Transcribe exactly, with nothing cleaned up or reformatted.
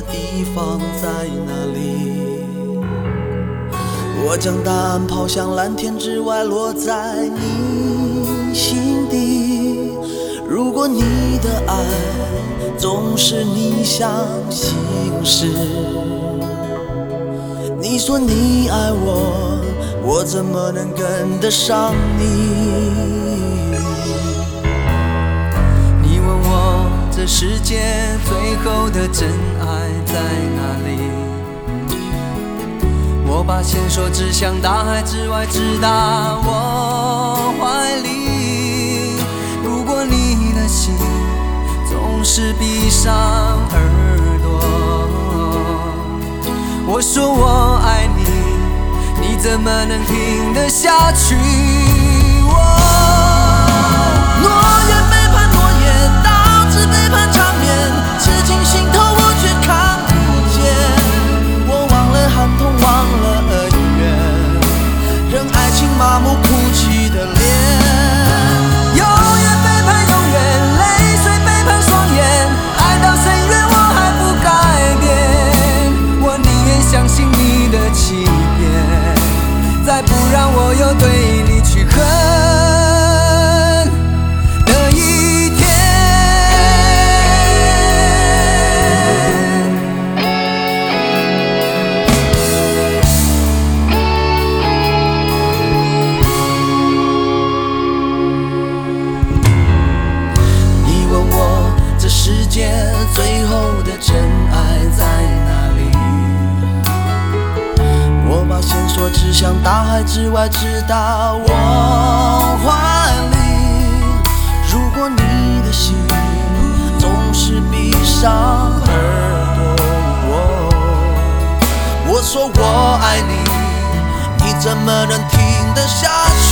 地方在哪里？我将答案抛向蓝天之外，落在你心底。如果你的爱总是逆向行驶，你说你爱我，我怎么能跟得上你？ 你问我这世界最后的真爱在哪里？我把线索指向大海之外，直达我怀里。如果你的心总是闭上耳朵，我说我爱你，你怎么能听得下去？我诺言背叛诺言，导致背叛缠绵，刺进心头我却看不见。我忘了寒痛，忘了恩怨，任爱情麻木哭泣的脸。 永远背叛永远，泪水背叛双眼，爱到深渊我还不改变。我宁愿相信你的欺骗，再不让我有对你去恨的一天。 你问我这世界最后的真爱在哪里？我把线索指向大海之外，直达我怀里。如果你的心总是闭上耳朵，我说我爱你，你怎么能听得下去？